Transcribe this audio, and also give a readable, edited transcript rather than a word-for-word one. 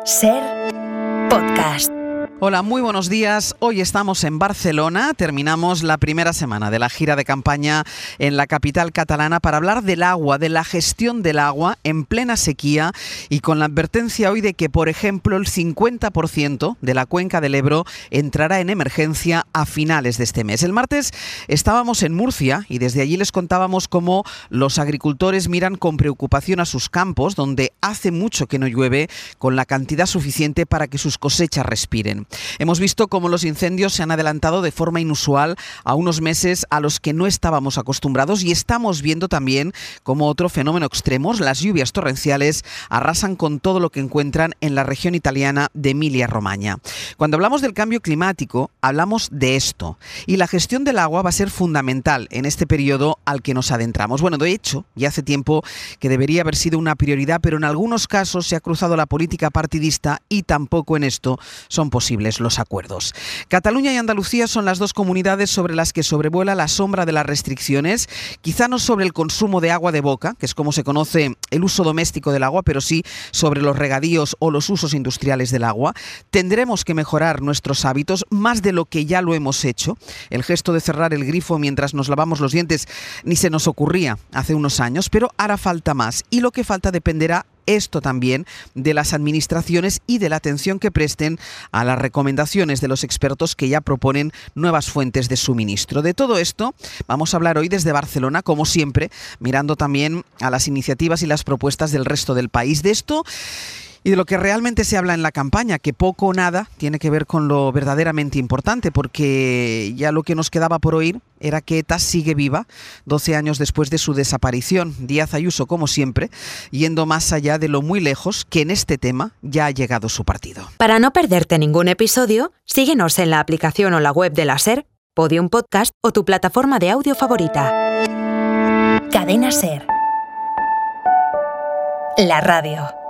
Ser Podcast. Hola, muy buenos días. Hoy estamos en Barcelona. Terminamos la primera semana de la gira de campaña en la capital catalana para hablar del agua, de la gestión del agua en plena sequía y con la advertencia hoy de que, por ejemplo, el 50% de la cuenca del Ebro entrará en emergencia a finales de este mes. El martes estábamos en Murcia y desde allí les contábamos cómo los agricultores miran con preocupación a sus campos, donde hace mucho que no llueve con la cantidad suficiente para que sus cosechas respiren. Hemos visto cómo los incendios se han adelantado de forma inusual a unos meses a los que no estábamos acostumbrados y estamos viendo también cómo otro fenómeno extremo, las lluvias torrenciales, arrasan con todo lo que encuentran en la región italiana de Emilia-Romagna. Cuando hablamos del cambio climático, hablamos de esto y la gestión del agua va a ser fundamental en este periodo al que nos adentramos. Bueno, de hecho, ya hace tiempo que debería haber sido una prioridad, pero en algunos casos se ha cruzado la política partidista y tampoco en esto son posibles los acuerdos. Cataluña y Andalucía son las dos comunidades sobre las que sobrevuela la sombra de las restricciones, quizá no sobre el consumo de agua de boca, que es como se conoce el uso doméstico del agua, pero sí sobre los regadíos o los usos industriales del agua. Tendremos que mejorar nuestros hábitos más de lo que ya lo hemos hecho. El gesto de cerrar el grifo mientras nos lavamos los dientes ni se nos ocurría hace unos años, pero hará falta más y lo que falta dependerá esto también de las administraciones y de la atención que presten a las recomendaciones de los expertos que ya proponen nuevas fuentes de suministro. De todo esto vamos a hablar hoy desde Barcelona, como siempre, mirando también a las iniciativas y las propuestas del resto del país. De esto y de lo que realmente se habla en la campaña, que poco o nada tiene que ver con lo verdaderamente importante, porque ya lo que nos quedaba por oír era que ETA sigue viva 12 años después de su desaparición. Díaz Ayuso, como siempre, yendo más allá de lo muy lejos que en este tema ya ha llegado su partido. Para no perderte ningún episodio, síguenos en la aplicación o la web de la SER, Podium Podcast o tu plataforma de audio favorita. Cadena SER. La radio.